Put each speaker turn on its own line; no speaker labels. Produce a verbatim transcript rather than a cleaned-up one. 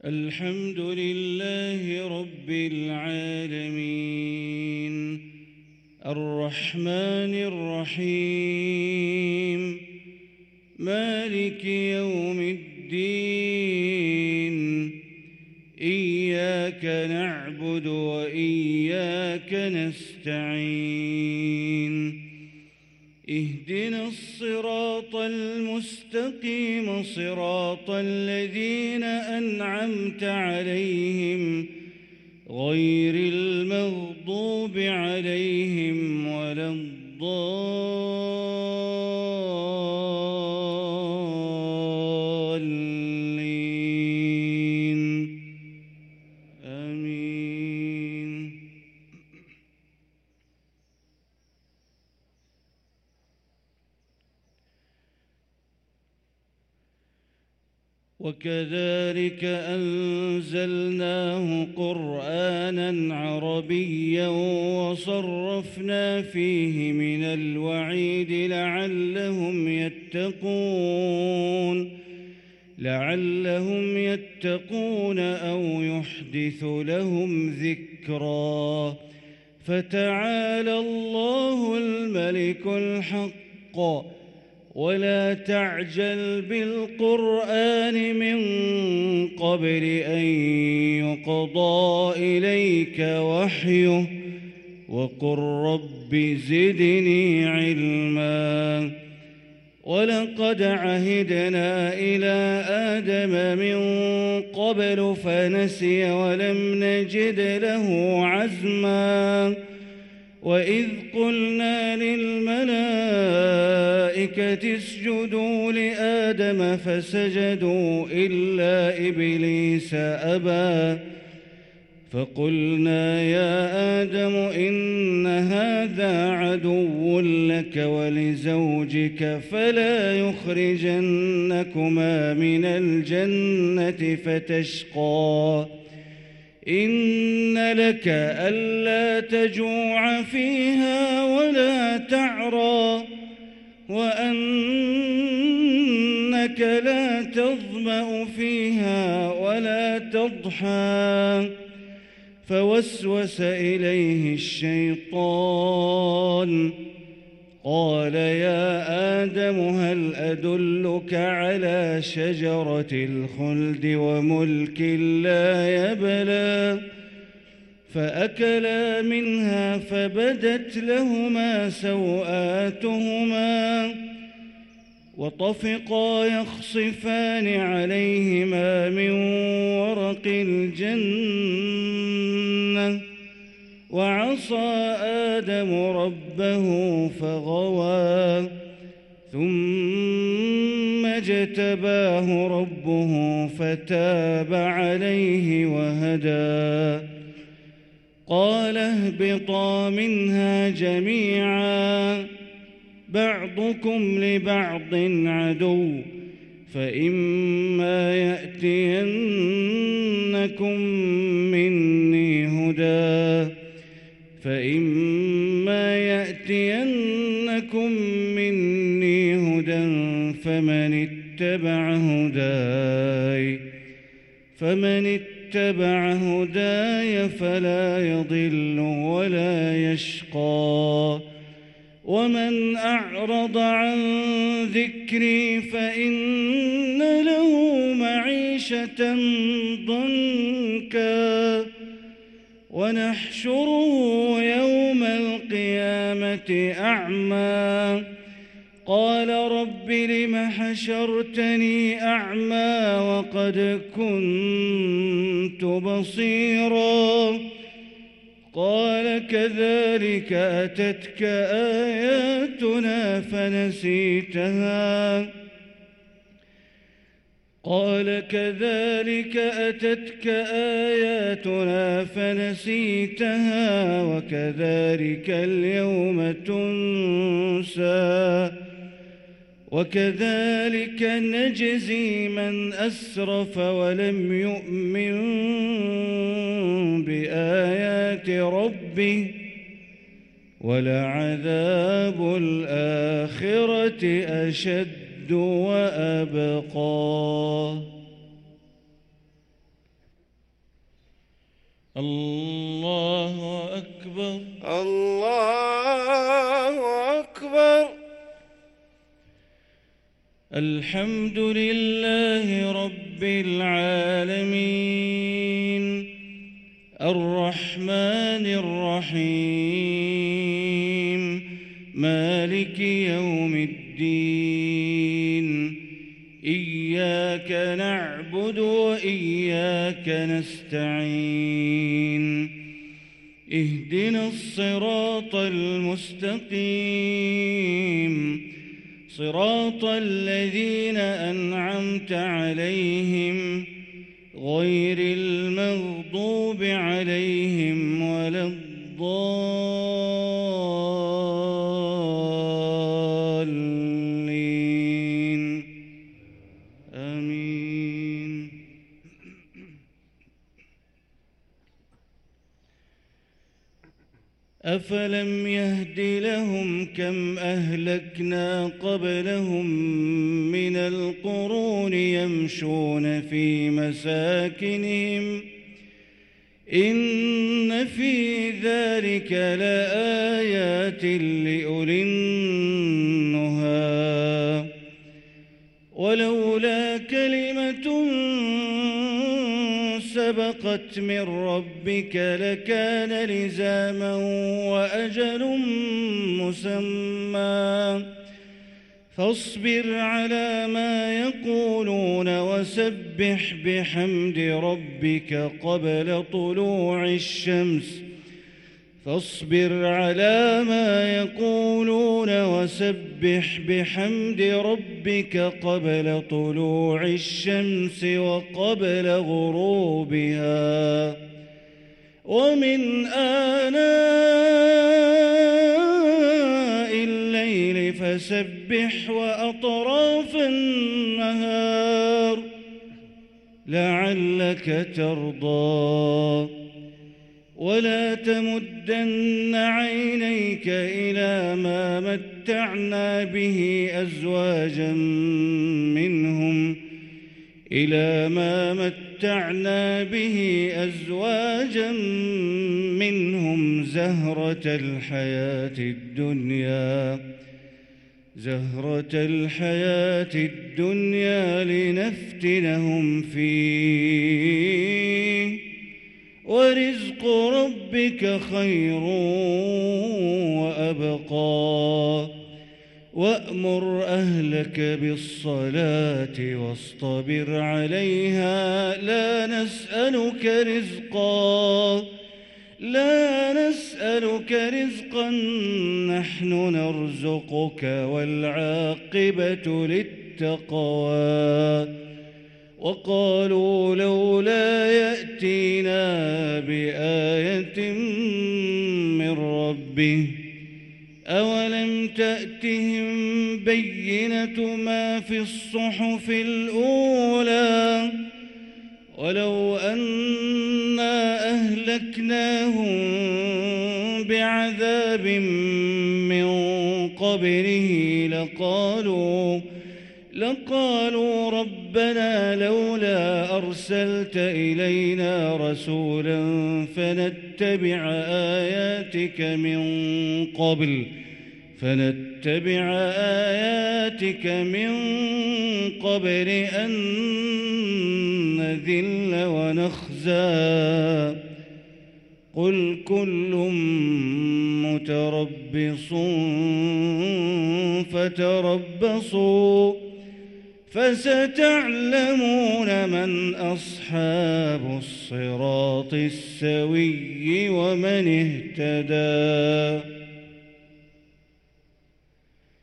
الحمد لله رب العالمين الرحمن الرحيم مالك يوم الدين إياك نعبد وإياك نستعين اهدنا الصراط المستقيم صراط الذين أنعمت عليهم غير المغضوب عليهم ولا الضالين آمين. وكذلك أنزلناه قرآناً عربياً وصرفنا فيه من الوعيد لعلهم يتقون لعلهم يتقون أو يحدث لهم ذكرا. فتعالى الله الملك الحق ولا تعجل بالقرآن من قبل أن يقضى إليك وحيه وقل رب زدني علما. ولقد عهدنا إلى آدم من قبل فنسي ولم نجد له عزما. وإذ قلنا للملائكة اسجدوا لآدم فسجدوا إلا إبليس أبى. فقلنا يا آدم إن هذا عدو لك ولزوجك فلا يخرجنكما من الجنة فتشقى. إن لك ألا تجوع فيها ولا تعرى وأنك لا تظمأ فيها ولا تضحى. فوسوس إليه الشيطان قال يا آدم هل أدلك على شجرة الخلد وملك لا يبلى. فأكلا منها فبدت لهما سوآتهما وطفقا يخصفان عليهما من ورق الجنة. وعصى آدم ربه فغوى ثم اجتباه ربه فتاب عليه وهدى. قال اهبطا منها جميعا بعضكم لبعض عدو فإما يأتينكم مني هدى فإما يأتينكم مني هدى فمن اتبع هداي فمن اتبع هداي فلا يضل ولا يشقى. ومن أعرض عن ذكري فإن له معيشة ضنكا ونحشره يوم القيامة أعمى. قال رب لم حشرتني أعمى وقد كنت بصيرا. قال كذلك أتتك آياتنا فنسيتها قال كذلك أتتك آياتنا فنسيتها وكذلك اليوم تنسى. وكذلك نجزي من أسرف ولم يؤمن بآيات ربه ولعذاب الآخرة أشد وأبقى. الله أكبر.
الله أكبر.
الحمد لله رب العالمين الرحمن الرحيم مالك يوم الدين إياك نعبد وإياك نستعين اهدنا الصراط المستقيم صراط الذين أنعمت عليهم غير المغضوب عليهم ولا الضالين آمين. أفلم يهد لهم كم أهلكنا قبلهم من القرون يمشون في مساكنهم إن في ذلك لآيات لأولي النهى ولولا كلمة سبقت من ربك لكان لزاما وأجل مسمى فاصبر على ما يقولون وسبح بحمد ربك قبل طلوع الشمس فاصبر على ما يقولون وسبح بحمد ربك قبل طلوع الشمس وقبل غروبها ومن آناء الليل فسبح وأطراف النهار لعلك ترضى ولا تمدن عينيك إلى ما متعنا به أزواجا منهم إلى ما متعنا به أزواجا منهم زهرة الحياة الدنيا زهرة الحياة الدنيا لنفتنهم فيه ورزق ربك خير وأبقى وأمر أهلك بالصلاة واصطبر عليها لا نسألك رزقا لا نسألك رزقا نحن نرزقك والعاقبة للتقوى وقالوا لولا يأتينا بآية من ربه أولم تأتهم بينة ما في الصحف الأولى ولو أنا أهلكناهم بعذاب من قبله لقالوا لقالوا ربنا لولا أرسلت إلينا رسولا فنتبع آياتك من قبل فنتبع آياتك من قبل أن نذل ونخزى قل كل متربص فتربصوا فستعلمون من أصحاب الصراط السوي ومن اهتدى.